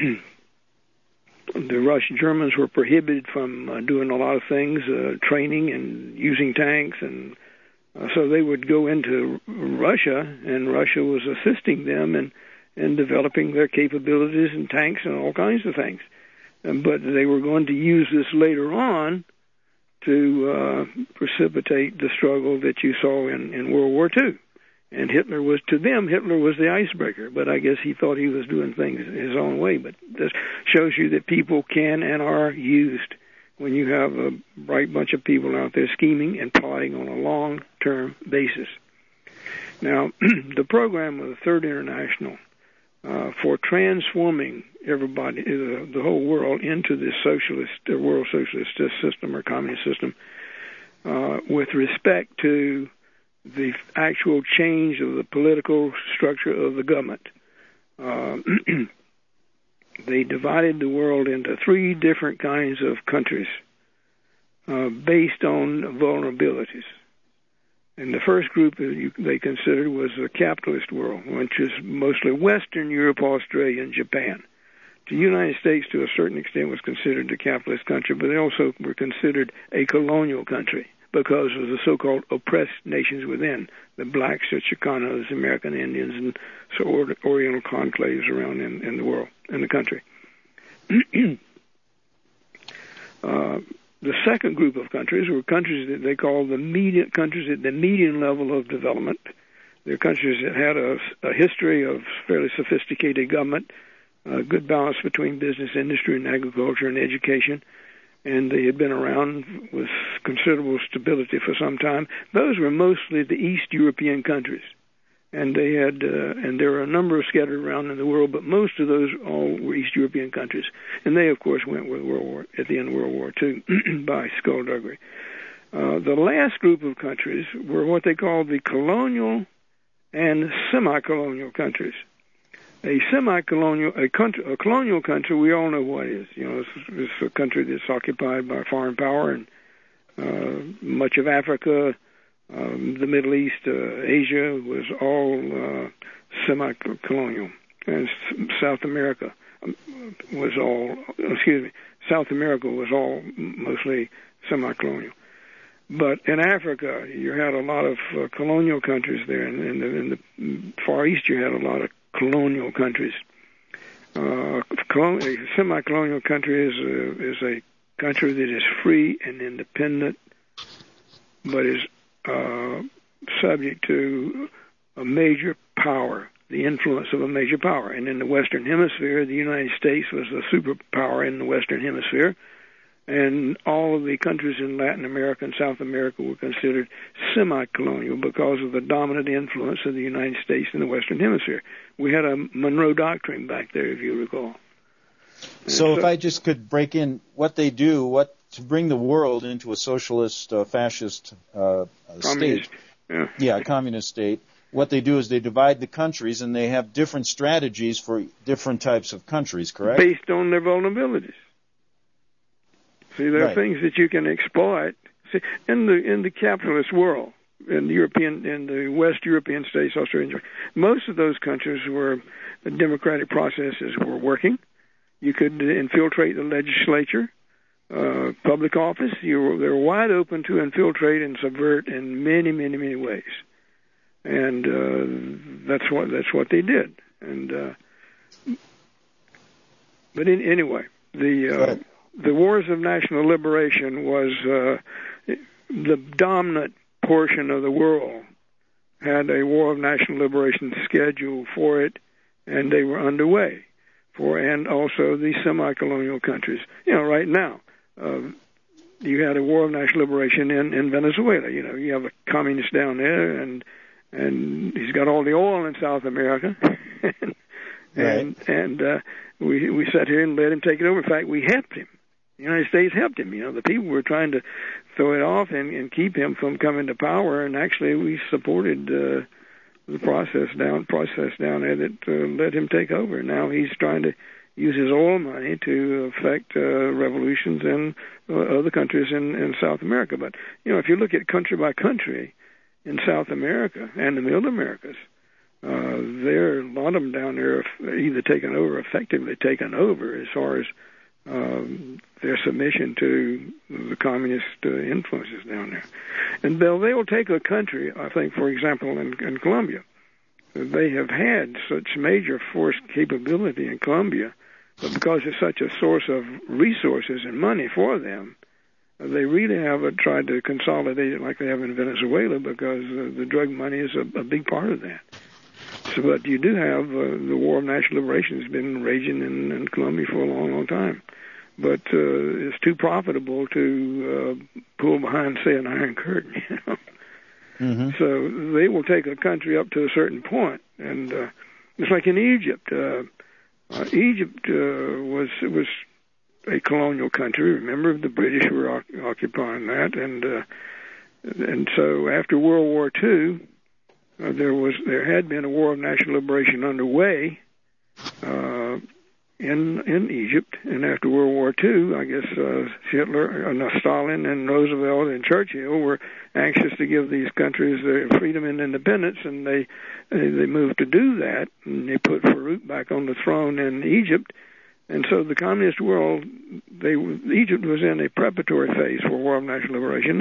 the Russian Germans were prohibited from uh, doing a lot of things, uh, training and using tanks, and uh, so they would go into Russia, and Russia was assisting them in, in developing their capabilities and tanks and all kinds of things. Um, but they were going to use this later on to uh, precipitate the struggle that you saw in, in World War Two. And Hitler was, to them, Hitler was the icebreaker, but I guess he thought he was doing things his own way. But this shows you that people can and are used when you have a bright bunch of people out there scheming and plotting on a long-term basis. Now, the program of the Third International uh, for transforming everybody, uh, the whole world, into this socialist, uh, world socialist system or communist system, uh, with respect to the actual change of the political structure of the government. Uh, they divided the world into three different kinds of countries uh, based on vulnerabilities. And the first group that you, they considered was the capitalist world, which is mostly Western Europe, Australia, and Japan. The United States, to a certain extent, was considered a capitalist country, but they also were considered a colonial country because of the so-called oppressed nations within, the blacks, the Chicanos, American Indians, and so Oriental conclaves around in, in the world, in the country. uh, the second group of countries were countries that they call the median countries at the median level of development. They're countries that had a, a history of fairly sophisticated government, a good balance between business, industry, and agriculture and education, and they had been around with considerable stability for some time. Those were mostly the East European countries, and they had, uh, and there are a number of scattered around in the world, but most of those all were East European countries, and they, of course, went with World War at the end of World War Two by skullduggery. Uh, the last group of countries were what they called the colonial and semi-colonial countries. A semi-colonial, a, country, a colonial country, we all know what it is. You know, it's, it's a country that's occupied by foreign power, and uh, much of Africa, um, the Middle East, uh, Asia was all uh, semi-colonial, and South America was all. Excuse me, South America was all mostly semi-colonial. But in Africa, you had a lot of uh, colonial countries there, and in the, in the Far East, you had a lot of colonial countries. Uh, colon- a semi-colonial country is a, is a country that is free and independent, but is uh, subject to a major power, the influence of a major power. And in the Western Hemisphere, the United States was the superpower in the Western Hemisphere, and all of the countries in Latin America and South America were considered semi-colonial because of the dominant influence of the United States in the Western Hemisphere. We had a Monroe Doctrine back there, if you recall. So, so if I just could break in what they do, what to bring the world into a socialist, uh, fascist uh, state, yeah. yeah, communist state, what they do is they divide the countries, and they have different strategies for different types of countries, correct? Based on their vulnerabilities. See, there are right. things that you can exploit. See, in the in the capitalist world, in the European, in the West European states, Australia, most of those countries where the democratic processes were working. You could infiltrate the legislature, uh, public office. You were, they were wide open to infiltrate and subvert in many, many, many ways, and uh, that's what that's what they did. And uh, but in, anyway, the. Uh, The Wars of National Liberation was uh, the dominant portion of the world had a War of National Liberation scheduled for it, and they were underway for, and also the semi-colonial countries. You know, right now, uh, you had a War of National Liberation in, in Venezuela. You know, you have a communist down there, and and he's got all the oil in South America, and and, right. and uh, we we sat here and let him take it over. In fact, we helped him. The United States helped him. You know, the people were trying to throw it off and, and keep him from coming to power, and actually we supported uh, the process down process down there that uh, let him take over. Now he's trying to uses oil money to affect uh, revolutions in uh, other countries in, in South America. But, you know, if you look at country by country in South America and the Middle Americas, uh, there are a lot of them down there are either taken over, effectively taken over as far as um, their submission to the communist uh, influences down there. And they'll, they will take a country, I think, for example, in, in Colombia. They have had such major force capability in Colombia, but because it's such a source of resources and money for them, they really haven't tried to consolidate it like they have in Venezuela, because uh, the drug money is a, a big part of that. So, but you do have uh, the War of National Liberation has been raging in, in Colombia for a long, long time. But uh, it's too profitable to uh, pull behind, say, an Iron Curtain, you know. Mm-hmm. So they will take a country up to a certain point, and uh, it's like in Egypt. Uh, uh, Egypt uh, was was a colonial country. Remember, the British were occupying that, and uh, and so after World War Two, uh, there was there had been a War of National Liberation underway uh, in in Egypt, and after World War Two, I guess uh, Hitler, uh, Stalin, and Roosevelt and Churchill were anxious to give these countries their freedom and independence, and they they moved to do that, and they put Farouk back on the throne in Egypt. And so the communist world, they Egypt was in a preparatory phase for War of National Liberation,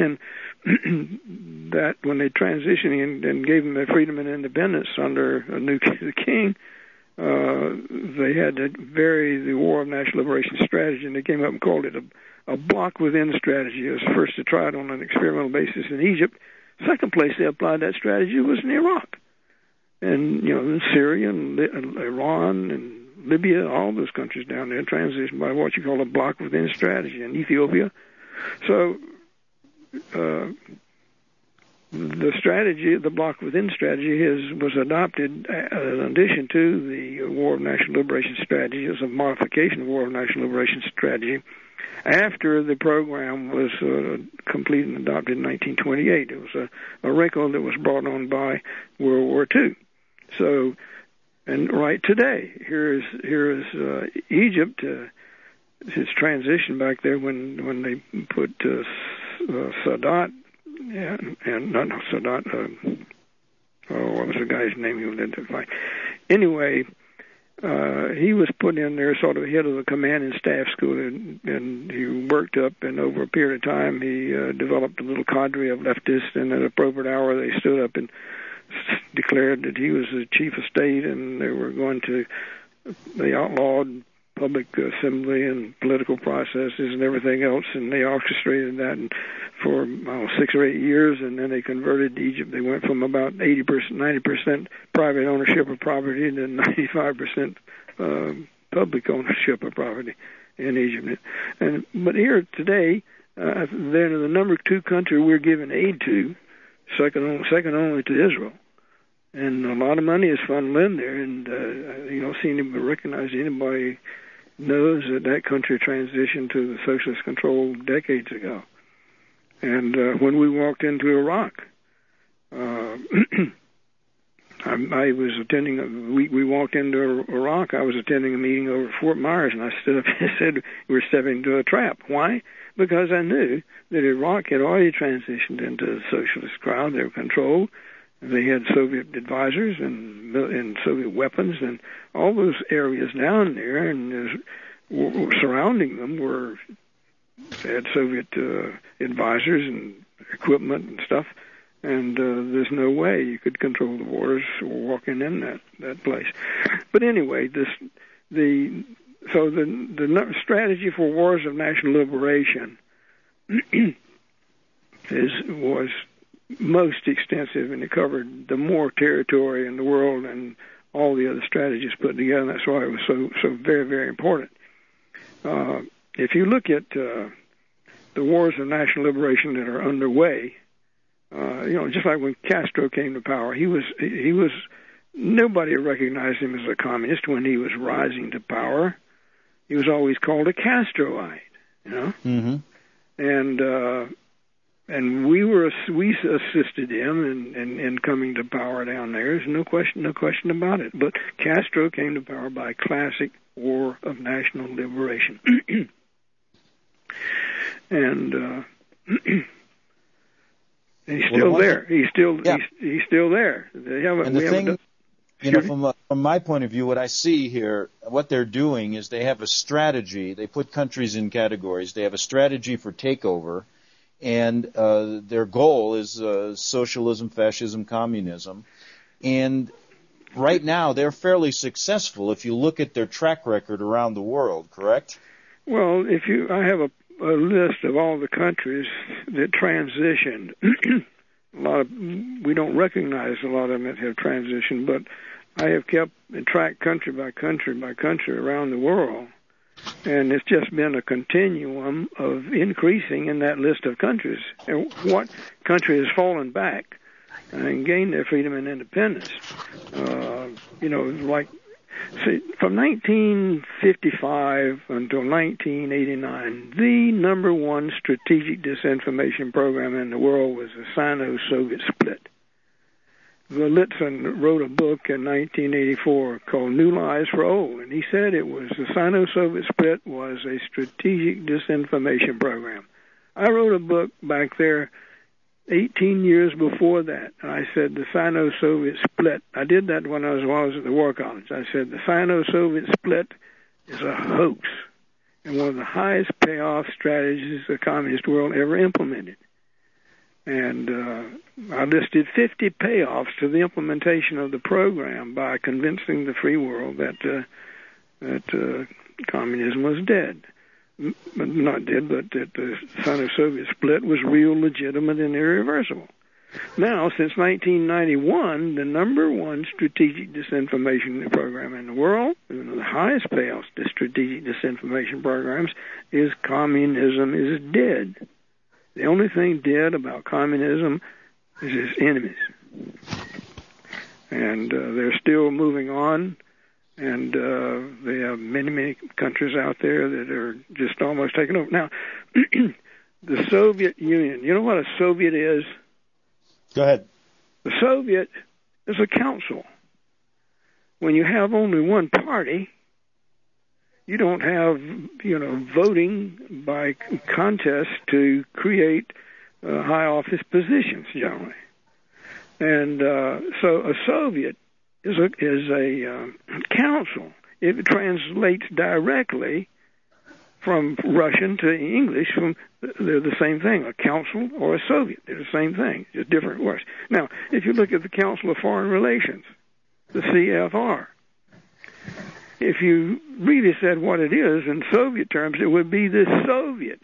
and that when they transitioned and, and gave them their freedom and independence under a new king, uh, they had to vary the War of National Liberation strategy, and they came up and called it a a block within strategy. It was first to try it on an experimental basis in Egypt. Second place they applied that strategy was in Iraq. And, you know, in Syria and Iran and Libya, all those countries down there transitioned by what you call a block within strategy, and Ethiopia. So uh, the strategy, the block within strategy, is, was adopted in addition to the War of National Liberation strategy as a modification of the War of National Liberation strategy after the program was uh, completed and adopted in nineteen twenty-eight. It was a, a wrinkle that was brought on by World War Two. So, and right today, here is here is uh, Egypt. Uh, its transition back there when when they put uh, uh, Sadat and, and not no, Sadat. Uh, oh, what was the guy's name who led the fight? Anyway. Uh, he was put in there sort of head of the command and staff school, and, and he worked up, and over a period of time he uh, developed a little cadre of leftists, and at an appropriate hour they stood up and s- declared that he was the chief of state, and they were going to, they outlawed public assembly and political processes and everything else, and they orchestrated that and for uh, six or eight years, and then they converted Egypt. They went from about eighty percent, ninety percent private ownership of property to ninety-five percent uh, public ownership of property in Egypt. And but here today, uh, they're the number two country we're giving aid to, second second only to Israel. And a lot of money is funneled in there, and uh, you don't see anybody recognize anybody knows that that country transitioned to the socialist control decades ago. And uh, when we walked into Iraq, uh, I, I was attending, a, we, we walked into Iraq, I was attending a meeting over at Fort Myers, and I stood up and said we were stepping into a trap. Why? Because I knew that Iraq had already transitioned into a socialist crowd. They were controlled. They had Soviet advisors and, and Soviet weapons, and all those areas down there and uh, surrounding them were they had Soviet uh, advisors and equipment and stuff. And uh, there's no way you could control the waters or walking in that, that place. But anyway, this the so the the strategy for wars of national liberation is was. most extensive, and it covered the more territory in the world and all the other strategies put together. And that's why it was so so very, very important. Uh, if you look at uh, the wars of national liberation that are underway, uh, you know, just like when Castro came to power, he was he was nobody recognized him as a communist when he was rising to power. He was always called a Castroite, you know, mm-hmm. and. Uh, And we were we assisted him in, in, in coming to power down there. There's no question, no question about it. But Castro came to power by classic War of National Liberation. and uh, he's still well, there. He's still yeah. he's, he's still there. They haven't. And the we thing, haven't done, you know, from uh, from my point of view, what I see here, what they're doing is they have a strategy. They put countries in categories. They have a strategy for takeover, and uh, their goal is uh, socialism, fascism, communism, and right now they're fairly successful if you look at their track record around the world. Correct? Well, if you, I have a, a list of all the countries that transitioned. A lot of, we don't recognize a lot of them that have transitioned, but I have kept and tracked country by country by country around the world, and it's just been a continuum of increasing in that list of countries. And what country has fallen back and gained their freedom and independence? Uh, you know, like see, from nineteen fifty-five until nineteen eighty-nine, the number one strategic disinformation program in the world was the Sino-Soviet split. Golitsyn wrote a book in nineteen eighty-four called New Lies for Old, and he said it was the Sino-Soviet split was a strategic disinformation program. I wrote a book back there eighteen years before that, and I said the Sino-Soviet split. I did that when I was, when I was at the War College. I said the Sino-Soviet split is a hoax and one of the highest payoff strategies the communist world ever implemented. And uh, I listed fifty payoffs to the implementation of the program by convincing the free world that uh, that uh, communism was dead. Not dead, but that the Sino-Soviet split was real, legitimate, and irreversible. Now, since nineteen ninety-one, the number one strategic disinformation program in the world, one of the highest payoffs to strategic disinformation programs, is communism is dead. The only thing dead about communism is its enemies. And uh, they're still moving on. And uh, they have many, many countries out there that are just almost taken over. Now, the Soviet Union, you know what a Soviet is? Go ahead. The Soviet is a council. When you have only one party, you don't have, you know, voting by contest to create uh, high office positions generally. And uh, so a Soviet is a is a um, council. It translates directly from Russian to English. From they're the same thing, a council or a Soviet. They're the same thing, just different words. Now, if you look at the Council of Foreign Relations, the C F R, if you really said what it is in Soviet terms, it would be the Soviet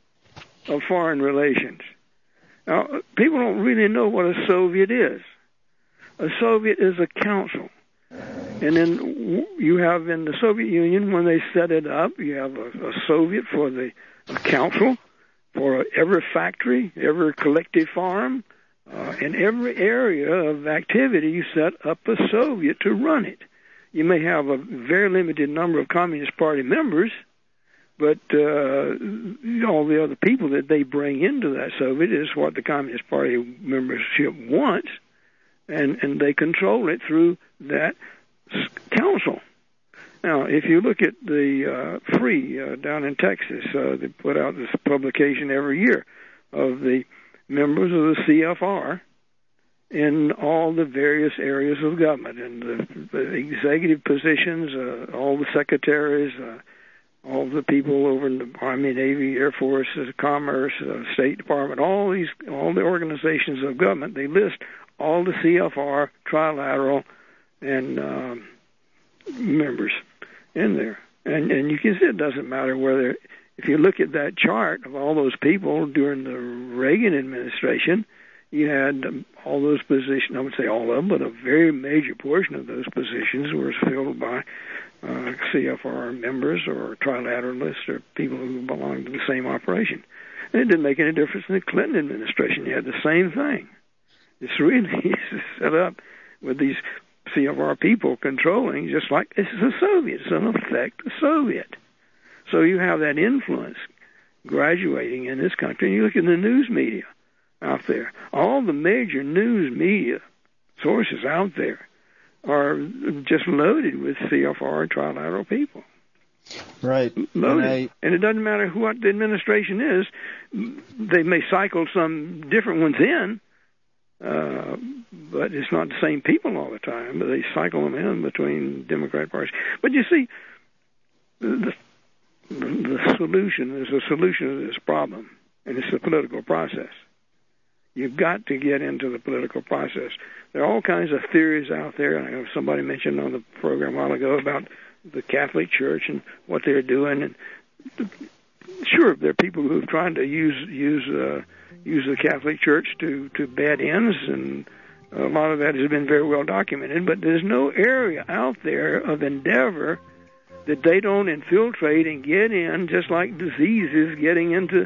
of Foreign Relations. Now, people don't really know what a Soviet is. A Soviet is a council. And then you have in the Soviet Union, when they set it up, you have a, a Soviet for the a council, for every factory, every collective farm, uh, in every area of activity, you set up a Soviet to run it. You may have a very limited number of Communist Party members, but uh, all the other people that they bring into that Soviet is what the Communist Party membership wants, and, and they control it through that council. Now, if you look at the uh, Free uh, down in Texas, uh, they put out this publication every year of the members of the C F R in all the various areas of government, and the, the executive positions, uh, all the secretaries, uh, all the people over in the Army, Navy, Air Force, uh, Commerce, uh, State Department, all these, all the organizations of government. They list all the C F R, trilateral, and um, members in there. And and you can see it doesn't matter whether, if you look at that chart of all those people during the Reagan administration, you had um, all those positions, I would say all of them, but a very major portion of those positions were filled by uh, C F R members or trilateralists or people who belonged to the same operation. And it didn't make any difference in the Clinton administration. You had the same thing. It's really set up with these C F R people controlling, just like this is a Soviet. It's in effect a Soviet. So you have that influence graduating in this country. And you look at the news media out there. All the major news media sources out there are just loaded with C F R and trilateral people. Right. Loaded. And, I, and it doesn't matter what the administration is. They may cycle some different ones in, uh, but it's not the same people all the time. But they cycle them in between Democrat parties. But you see, the, the solution is a solution to this problem, and it's the political process. You've got to get into the political process. There are all kinds of theories out there. I know somebody mentioned on the program a while ago about the Catholic Church and what they're doing. And sure, there are people who are trying to use use uh, use the Catholic Church to, to bad ends, and a lot of that has been very well documented. But there's no area out there of endeavor that they don't infiltrate and get in, just like diseases getting into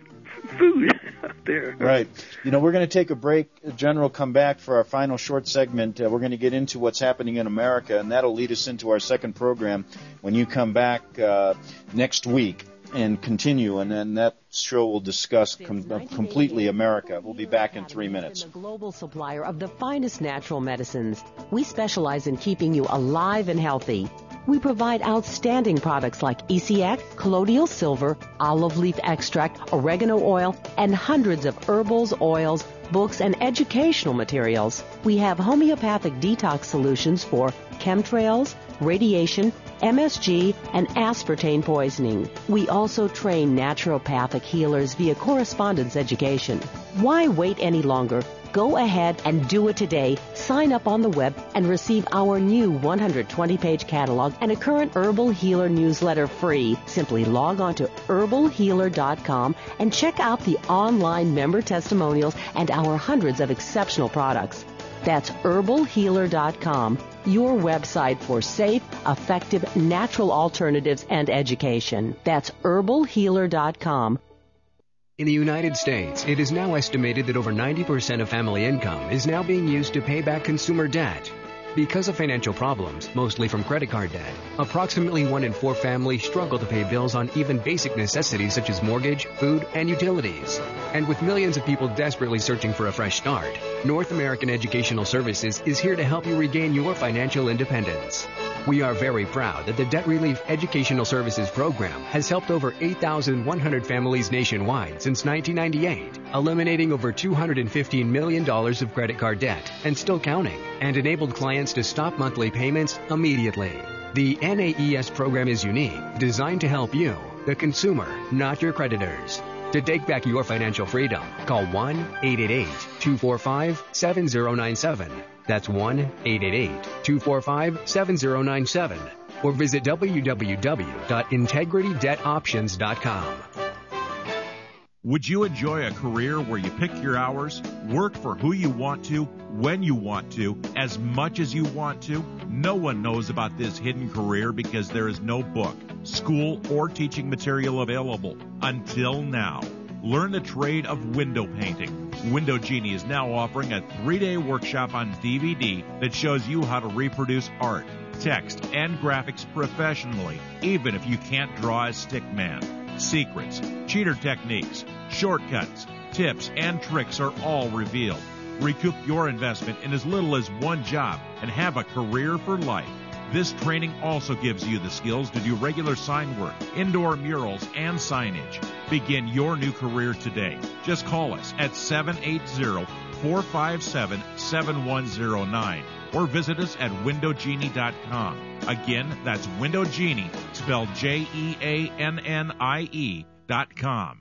food out there. Right. You know, we're going to take a break. General, come back for our final short segment. Uh, we're going to get into what's happening in America, and that'll lead us into our second program when you come back uh, next week and continue, and then that show will discuss com- uh, completely America. We'll be back in three minutes. The global supplier of the finest natural medicines. We specialize in keeping you alive and healthy. We provide outstanding products like E C X, colloidal silver, olive leaf extract, oregano oil, and hundreds of herbals, oils, books, and educational materials. We have homeopathic detox solutions for chemtrails, radiation, M S G, and aspartame poisoning. We also train naturopathic healers via correspondence education. Why wait any longer? Go ahead and do it today. Sign up on the web and receive our new one hundred twenty page catalog and a current Herbal Healer newsletter free. Simply log on to herbal healer dot com and check out the online member testimonials and our hundreds of exceptional products. That's herbal healer dot com, your website for safe, effective, natural alternatives and education. That's herbal healer dot com. In the United States, it is now estimated that over ninety percent of family income is now being used to pay back consumer debt. Because of financial problems, mostly from credit card debt, approximately one in four families struggle to pay bills on even basic necessities such as mortgage, food, and utilities. And with millions of people desperately searching for a fresh start, North American Educational Services is here to help you regain your financial independence. We are very proud that the Debt Relief Educational Services Program has helped over eight thousand one hundred families nationwide since nineteen ninety-eight, eliminating over two hundred fifteen million dollars of credit card debt and still counting, and enabled clients to stop monthly payments immediately. The N A E S program is unique, designed to help you, the consumer, not your creditors. To take back your financial freedom, call one eight eight eight, two four five, seven zero nine seven. That's one eight eight eight, two four five, seven zero nine seven. Or visit w w w dot integrity debt options dot com. Would you enjoy a career where you pick your hours, work for who you want to, when you want to, as much as you want to? No one knows about this hidden career because there is no book, school, or teaching material available until now. Learn the trade of window painting. Window Genie is now offering a three-day workshop on D V D that shows you how to reproduce art, text, and graphics professionally, even if you can't draw a stick man. Secrets, cheater techniques, shortcuts, tips, and tricks are all revealed. Recoup your investment in as little as one job and have a career for life. This training also gives you the skills to do regular sign work, indoor murals, and signage. Begin your new career today. Just call us at seven eight zero, four five seven, seven one zero nine or visit us at window genie dot com. Again, that's Window Genie, spelled J E A N N I E dot com.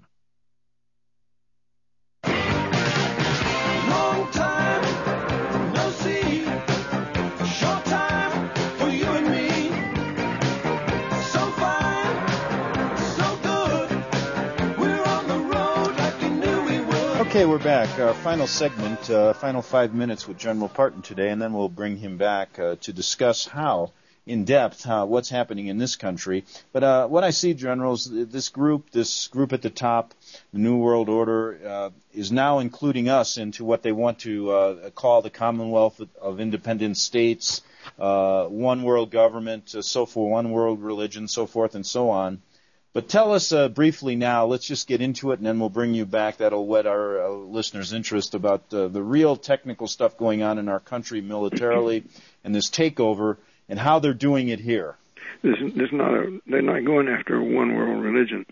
Long time, no see. Short time for you and me. So fine, so good. We're on the road like you knew we would. Okay, we're back. Our final segment, uh, final five minutes with General Parton today, and then we'll bring him back uh, to discuss how, in depth, how what's happening in this country. But uh, what I see, General, is this group, this group at the top, the New World Order, uh, is now including us into what they want to uh, call the Commonwealth of Independent States, uh, one world government, uh, so forth, one world religion, so forth and so on. But tell us uh, briefly now, let's just get into it, and then we'll bring you back. That'll whet our uh, listeners' interest about uh, the real technical stuff going on in our country militarily and this takeover and how they're doing it here. This, this not a, they're not going after a one-world religion.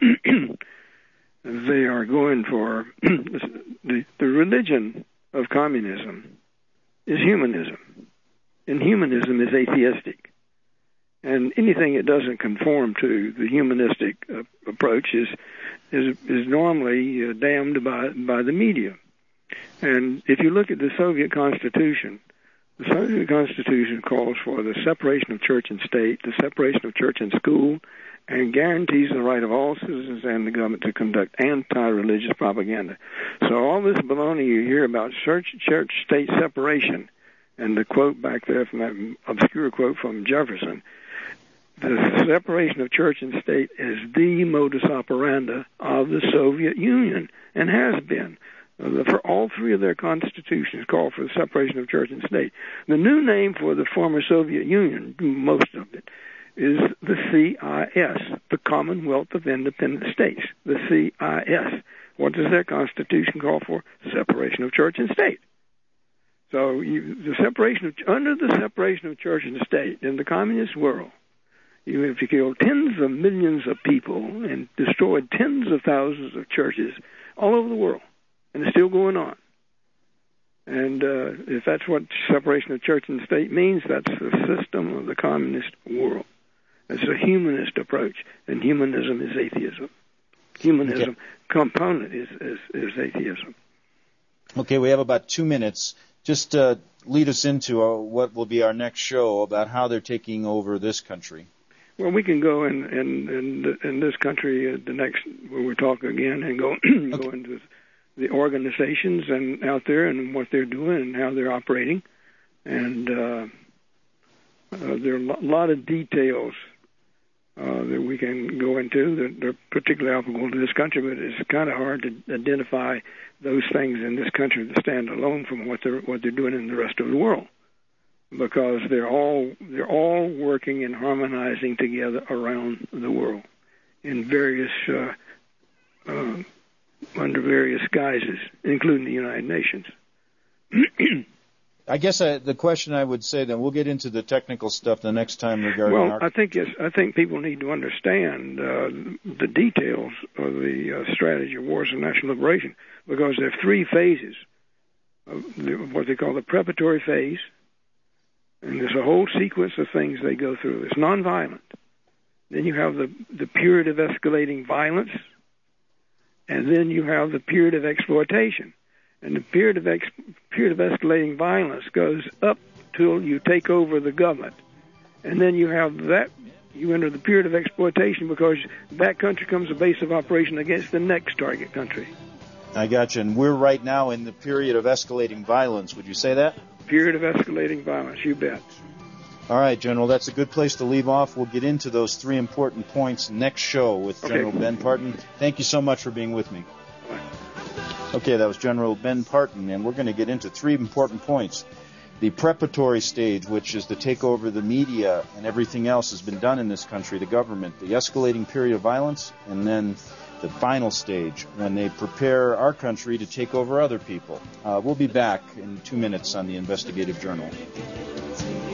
They are going for the, the religion of communism is humanism, and humanism is atheistic. And anything that doesn't conform to the humanistic uh, approach is is is normally uh, damned by by the media. And if you look at the Soviet Constitution, the Soviet Constitution calls for the separation of church and state, the separation of church and school, and guarantees the right of all citizens and the government to conduct anti-religious propaganda. So all this baloney you hear about church, church-state separation, and the quote back there from that obscure quote from Jefferson, the separation of church and state is the modus operandi of the Soviet Union, and has been. Uh, for all three of their constitutions call for the separation of church and state. The new name for the former Soviet Union, most of it, is the C I S, the Commonwealth of Independent States, the C I S. What does their constitution call for? Separation of church and state. So you, the separation of, under the separation of church and state in the communist world, you if you killed tens of millions of people and destroyed tens of thousands of churches all over the world, and it's still going on. And uh, if that's what separation of church and state means, that's the system of the communist world. It's a humanist approach, and humanism is atheism. Humanism okay. component is, is, is atheism. Okay, we have about two minutes. Just uh, lead us into uh, what will be our next show about how they're taking over this country. Well, we can go in in in, in this country uh, the next where we talk again and go okay. go into the organizations and out there and what they're doing and how they're operating, and uh, uh, there are a lot of details uh, that we can go into that they're particularly applicable to this country, but it's kind of hard to identify those things in this country that stand alone from what they're what they're doing in the rest of the world, because they're all they're all working and harmonizing together around the world in various uh, uh, under various guises, including the United Nations. I guess I, the question I would say, then we'll get into the technical stuff the next time regarding. Well, our... I think it's, I think people need to understand uh, the details of the uh, strategy of wars and national liberation, because there are three phases of the, what they call the preparatory phase, and there's a whole sequence of things they go through. It's nonviolent. Then you have the the period of escalating violence, and then you have the period of exploitation. And the period of ex- period of escalating violence goes up till you take over the government. And then you have that, you enter the period of exploitation because that country becomes a base of operation against the next target country. I got you. And we're right now in the period of escalating violence. Would you say that? Period of escalating violence, you bet. All right, General, that's a good place to leave off. We'll get into those three important points next show with Okay. General Ben Partin. Thank you so much for being with me. Okay, that was General Ben Partin, and we're going to get into three important points. The preparatory stage, which is to take over the media and everything else has been done in this country, the government, the escalating period of violence, and then the final stage, when they prepare our country to take over other people. Uh, we'll be back in two minutes on the Investigative Journal.